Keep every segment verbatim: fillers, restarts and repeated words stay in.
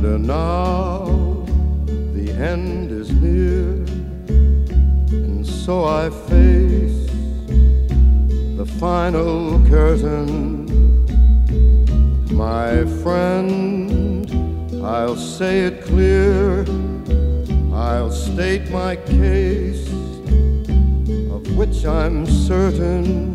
And now the end is near, and so I face the final curtain. My friend, I'll say it clear, I'll state my case, of which I'm certain.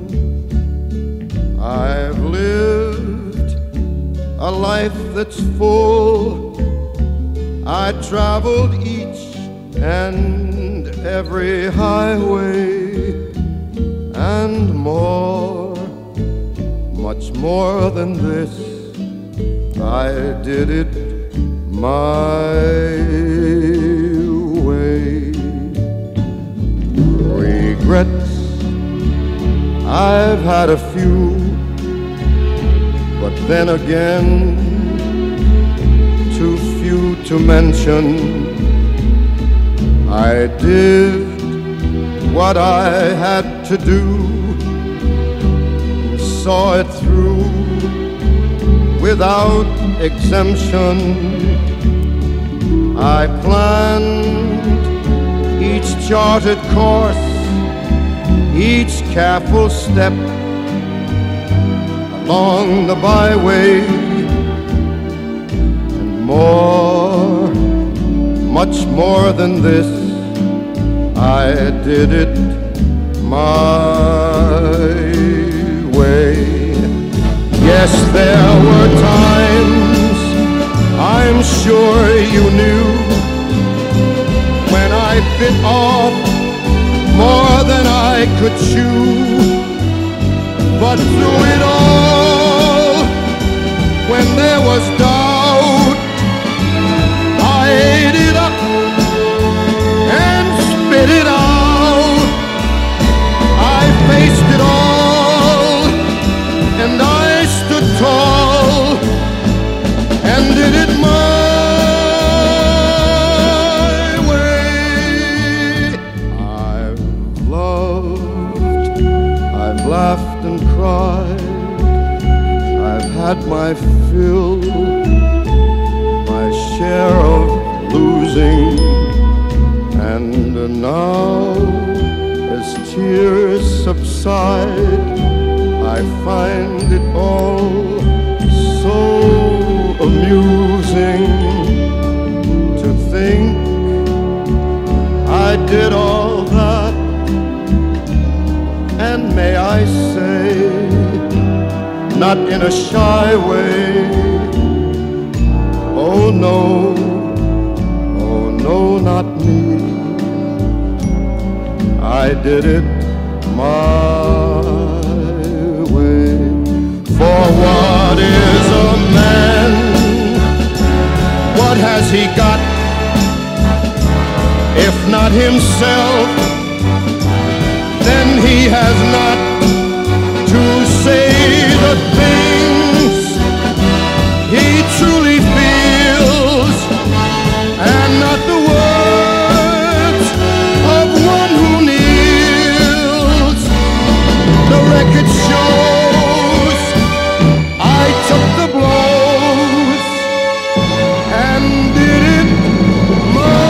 I've lived a life that's full. I traveled each and every highway, and more, much more than this, I did it my way. Regrets, I've had a few, but then again, too few to mention. I did what I had to do, saw it through without exemption. I planned each charted course, each careful step along the byway, and more, much more than this, I did it my way. Yes, there were times, I'm sure you knew, when I bit off more than I could chew. But through it all, when there was doubt, I ate it up and spit it out. I faced it all, and I stood tall, and did it my way. I've loved, I've laughed and cried, I've had my fill, my share of losing, and now as tears subside, I find it all so amusing to think I did all that, and may I say, not in a shy way, oh no, oh no, not me. I did it my way. For what is a man? What has he got, if not himself? Then he has not to say the things he truly feels, and not the words of one who kneels. The record shows I took the blows and did it my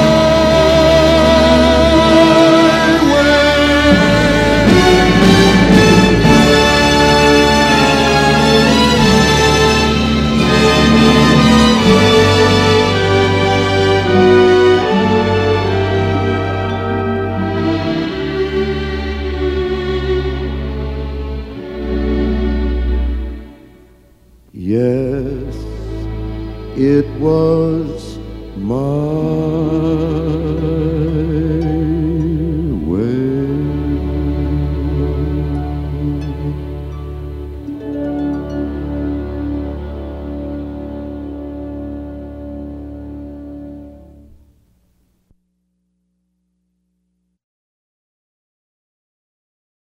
yes, it was my